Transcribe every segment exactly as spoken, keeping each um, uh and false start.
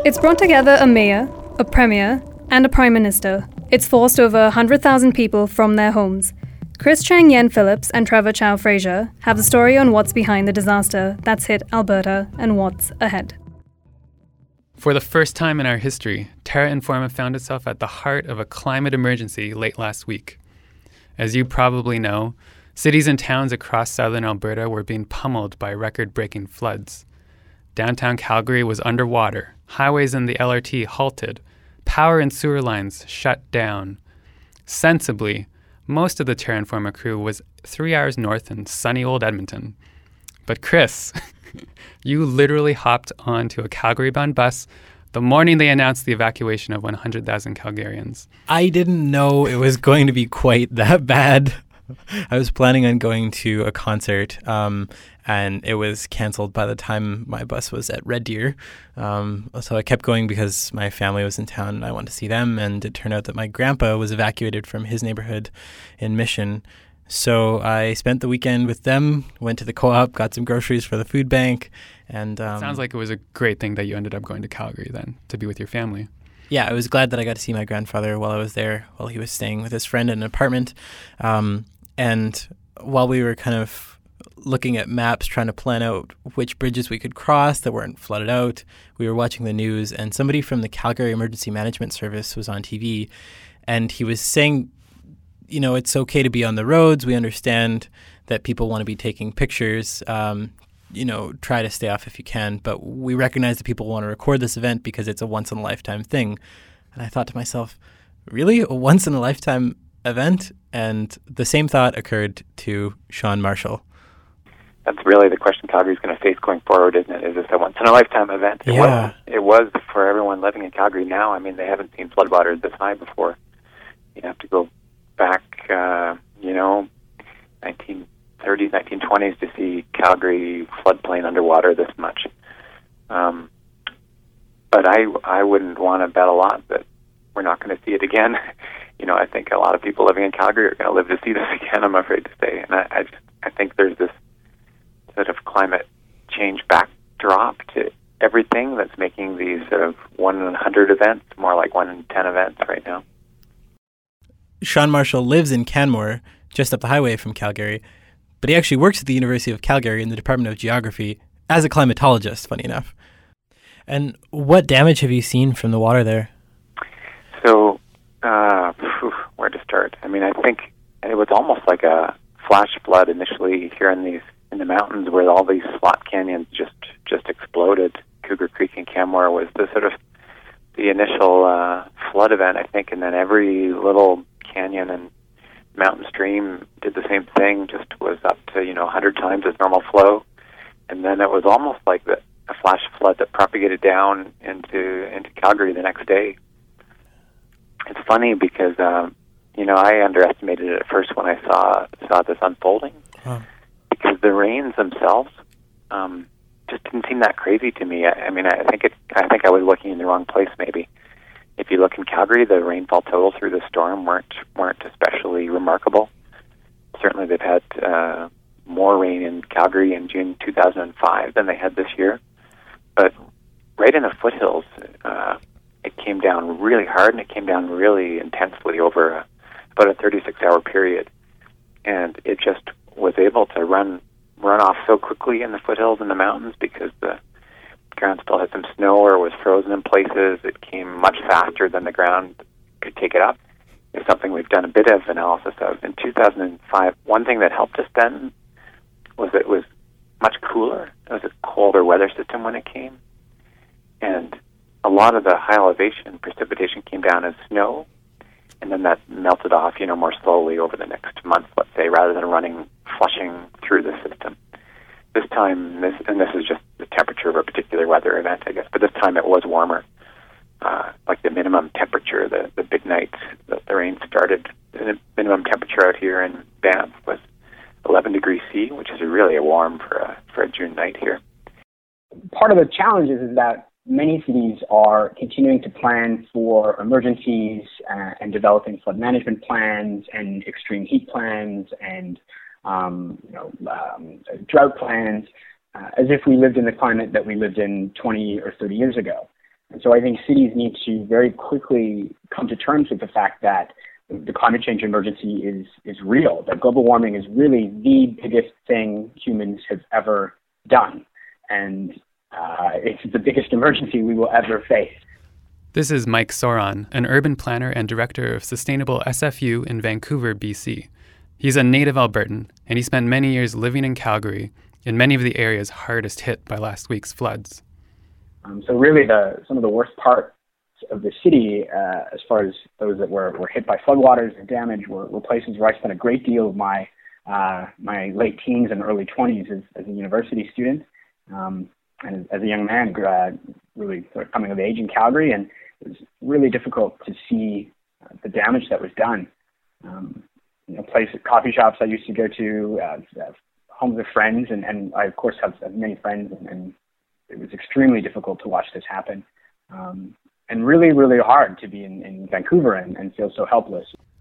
It's brought together a mayor, a premier, and a prime minister. It's forced over one hundred thousand people from their homes. Chris Chang Yen Phillips and Trevor Chow Fraser have the story on what's behind the disaster that's hit Alberta and what's ahead. For the first time in our history, Terra Informa found itself at the heart of a climate emergency late last week. As you probably know, cities and towns across southern Alberta were being pummeled by record-breaking floods. Downtown Calgary was underwater, highways and the L R T halted, power and sewer lines shut down. Sensibly, most of the Terra Informa crew was three hours north in sunny old Edmonton. But Chris, you literally hopped onto a Calgary-bound bus the morning they announced the evacuation of one hundred thousand Calgarians. I didn't know it was going to be quite that bad. I was planning on going to a concert, um, and it was canceled by the time my bus was at Red Deer. Um, so I kept going because my family was in town and I wanted to see them. And it turned out that my grandpa was evacuated from his neighborhood in Mission. So I spent the weekend with them, went to the co-op, got some groceries for the food bank. And um, Sounds like it was a great thing that you ended up going to Calgary then, to be with your family. Yeah, I was glad that I got to see my grandfather while I was there, while he was staying with his friend in an apartment. Um, and while we were kind of looking at maps, trying to plan out which bridges we could cross that weren't flooded out, we were watching the news, and somebody from the Calgary Emergency Management Service was on T V, and he was saying, you know, it's okay to be on the roads. We understand that people want to be taking pictures. Um, you know, try to stay off if you can. But we recognize that people want to record this event because it's a once-in-a-lifetime thing. And I thought to myself, really? A once-in-a-lifetime event? And the same thought occurred to Sean Marshall. That's really the question Calgary's going to face going forward, isn't it? Is this a once-in-a-lifetime event? It Yeah. was, it was for everyone living in Calgary now. I mean, they haven't seen floodwaters this high before. You have to go back, uh, you know, nineteen thirties, nineteen twenties to see Calgary floodplain underwater this much. Um, but I, I wouldn't want to bet a lot that we're not going to see it again. You know, I think a lot of people living in Calgary are going to live to see this again, I'm afraid to say. And I, I, just, I think there's this sort of climate change backdrop to everything that's making these sort of one in a hundred events more like one in ten events right now. Sean Marshall lives in Canmore, just up the highway from Calgary, but he actually works at the University of Calgary in the Department of Geography as a climatologist, funny enough. And what damage have you seen from the water there? So, uh, phew, where to start? I mean, I think it was almost like a flash flood initially here in these in the mountains where all these slot canyons just, just exploded. Cougar Creek and Canmore was the sort of the initial uh, flood event, I think, and then every little canyon and mountain stream did the same thing, just was up to, you know, one hundred times its normal flow. And then it was almost like the, a flash flood that propagated down into into Calgary the next day. It's funny because, um, you know, I underestimated it at first when I saw saw this unfolding. Huh. Because the rains themselves um, just didn't seem that crazy to me. I, I mean, I think it. I think I was looking in the wrong place, maybe. If you look in Calgary, the rainfall totals through the storm weren't weren't especially remarkable. Certainly, they've had uh, more rain in Calgary in June two thousand five than they had this year. But right in the foothills, uh, it came down really hard, and it came down really intensely over a, about a thirty-six hour period. And it just was able to run run off so quickly in the foothills and the mountains because the ground still had some snow or was frozen in places. It came much faster than the ground could take it up. It's something we've done a bit of analysis of. In two thousand five, one thing that helped us then was that it was much cooler. It was a colder weather system when it came. And a lot of the high elevation precipitation came down as snow, and then that melted off, you know, more slowly over the next month, let's say, rather than running, flushing through the system. This time, this and this is just the temperature of a particular weather event, I guess, but this time it was warmer. Uh, like the minimum temperature, the, the big night that the rain started, the minimum temperature out here in Banff was eleven degrees C, which is really a warm for a, for a June night here. Part of the challenge is that many cities are continuing to plan for emergencies uh, and developing flood management plans and extreme heat plans and um, you know, um, drought plans, uh, as if we lived in the climate that we lived in twenty or thirty years ago. And so I think cities need to very quickly come to terms with the fact that the climate change emergency is, is real, that global warming is really the biggest thing humans have ever done. And uh, it's the biggest emergency we will ever face. This is Mike Soron, an urban planner and director of Sustainable S F U in Vancouver, B C. He's a native Albertan, and he spent many years living in Calgary, in many of the areas hardest hit by last week's floods. Um, so really, the some of the worst parts of the city, uh, as far as those that were, were hit by floodwaters and damage, were, were places where I spent a great deal of my uh, my late teens and early twenties as, as a university student, um, and as, as a young man, uh, really sort of coming of age in Calgary, and it was really difficult to see uh, the damage that was done. Um, you know, places, coffee shops I used to go to, uh, uh, homes of friends, and, and I of course have, have many friends, and, and it was extremely difficult to watch this happen. Um, and really, really hard to be in, in Vancouver and, and feel so helpless.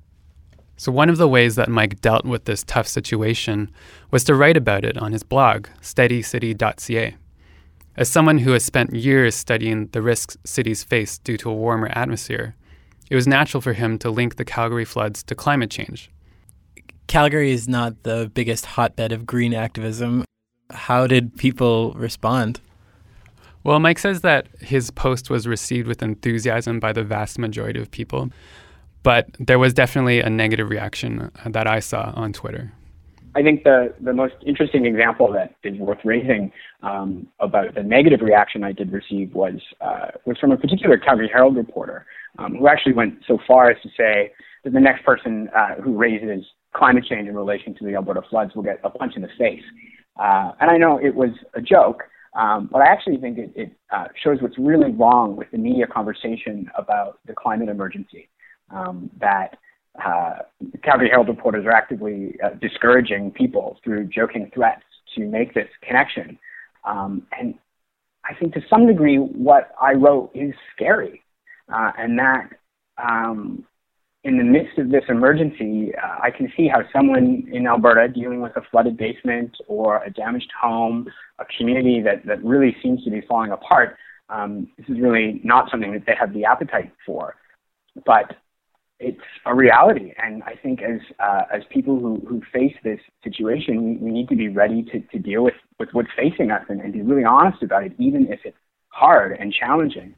So one of the ways that Mike dealt with this tough situation was to write about it on his blog, steady city dot c a. As someone who has spent years studying the risks cities face due to a warmer atmosphere, it was natural for him to link the Calgary floods to climate change. Calgary is not the biggest hotbed of green activism. How did people respond? Well, Mike says that his post was received with enthusiasm by the vast majority of people, but there was definitely a negative reaction that I saw on Twitter. I think the, the most interesting example that is worth raising um, about the negative reaction I did receive was uh, was from a particular Calgary Herald reporter um, who actually went so far as to say that the next person uh, who raises climate change in relation to the Alberta floods will get a punch in the face. Uh, and I know it was a joke, Um, but I actually think it, it uh, shows what's really wrong with the media conversation about the climate emergency, um, that uh, Calgary Herald reporters are actively uh, discouraging people through joking threats to make this connection. Um, and I think to some degree what I wrote is scary, uh, and that um, in the midst of this emergency, uh, I can see how someone in Alberta dealing with a flooded basement or a damaged home, a community that, that really seems to be falling apart, um, this is really not something that they have the appetite for. But it's a reality, and I think as uh, as people who, who face this situation, we, we need to be ready to, to deal with, with what's facing us and, and be really honest about it, even if it's hard and challenging.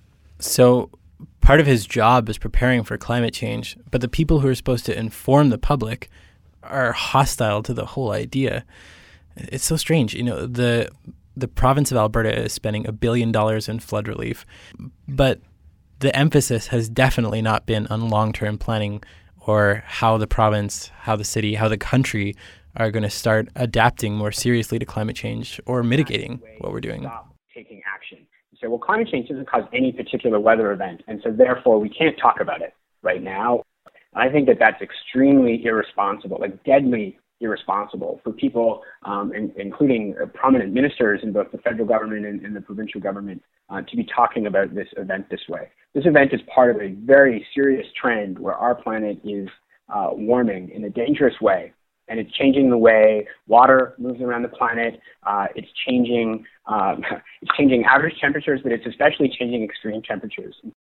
So part of his job is preparing for climate change, but the people who are supposed to inform the public are hostile to the whole idea. It's so strange. You know, the the province of Alberta is spending a billion dollars in flood relief, but the emphasis has definitely not been on long-term planning or how the province, how the city, how the country are going to start adapting more seriously to climate change or mitigating what we're doing. Stop taking action. So, well, climate change doesn't cause any particular weather event, and so therefore we can't talk about it right now. And I think that that's extremely irresponsible, like deadly irresponsible for people, um, in, including uh, prominent ministers in both the federal government and, and the provincial government, uh, to be talking about this event this way. This event is part of a very serious trend where our planet is uh, warming in a dangerous way. And it's changing the way water moves around the planet. Uh, it's changing um, it's changing average temperatures, but it's especially changing extreme temperatures.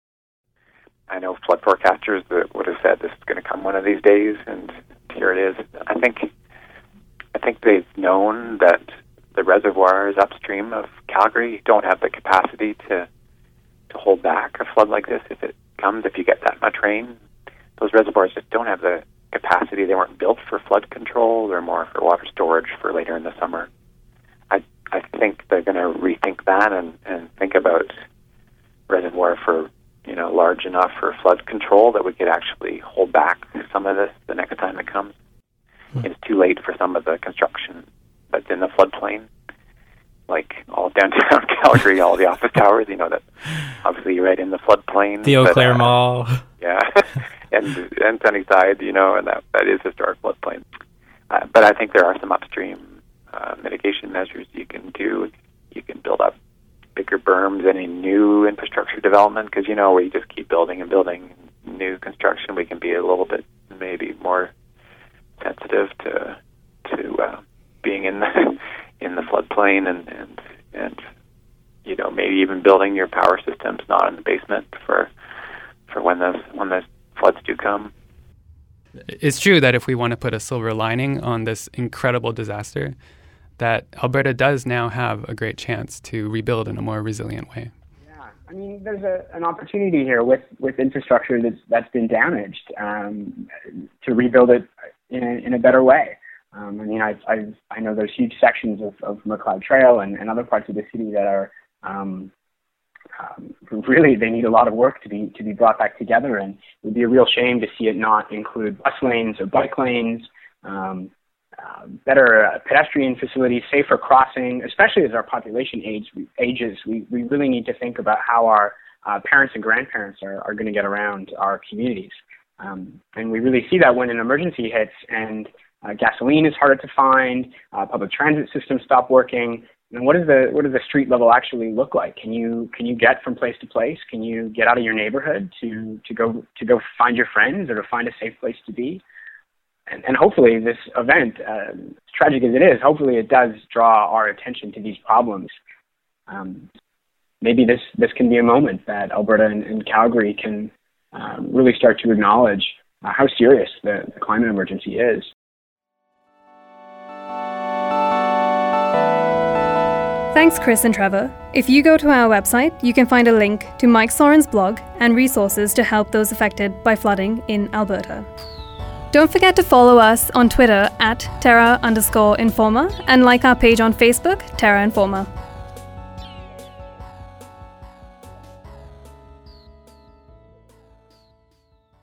I know flood forecasters that would have said this is going to come one of these days, and here it is. I think I think they've known that the reservoirs upstream of Calgary don't have the capacity to to hold back a flood like this if it comes. If you get that much rain, those reservoirs just don't have the capacity. They weren't built for flood control. They're more for water storage for later in the summer. I I think they're going to rethink that and, and think about reservoir for, you know, large enough for flood control that we could actually hold back some of this the next time it comes. Mm-hmm. It's too late for some of the construction that's in the floodplain, like all downtown Calgary, all the office towers, you know, that obviously you're right in the floodplain. The Eau Claire uh, Mall. Yeah, and and Sunnyside, you know, and that, that is historic floodplain. Uh, but I think there are some upstream uh, mitigation measures you can do. You can build up bigger berms, any new infrastructure development, because, you know, we just keep building and building new construction. We can be a little bit maybe more sensitive to to uh, being in the in the floodplain and and and you know, maybe even building your power systems not in the basement for for when those when those floods do come. It's true that if we want to put a silver lining on this incredible disaster, that Alberta does now have a great chance to rebuild in a more resilient way. Yeah, I mean, there's a, an opportunity here with, with infrastructure that's that's been damaged um, to rebuild it in a, in a better way. Um, I mean, I I I know there's huge sections of, of McLeod Trail and, and other parts of the city that are um, um, really they need a lot of work to be to be brought back together, and it would be a real shame to see it not include bus lanes or bike lanes. Um, Uh, better uh, pedestrian facilities, safer crossing, especially as our population age, ages. We, we really need to think about how our uh, parents and grandparents are, are going to get around our communities. Um, and we really see that when an emergency hits and uh, gasoline is harder to find, uh, public transit systems stop working. And what does the what does the street level actually look like? Can you can you get from place to place? Can you get out of your neighborhood to, to go to go find your friends or to find a safe place to be? And, and hopefully this event, uh, as tragic as it is, hopefully it does draw our attention to these problems. Um, maybe this, this can be a moment that Alberta and, and Calgary can uh, really start to acknowledge uh, how serious the, the climate emergency is. Thanks, Chris and Trevor. If you go to our website, you can find a link to Mike Sorin's blog and resources to help those affected by flooding in Alberta. Don't forget to follow us on Twitter at Terra underscore Informa and like our page on Facebook, Terra Informa.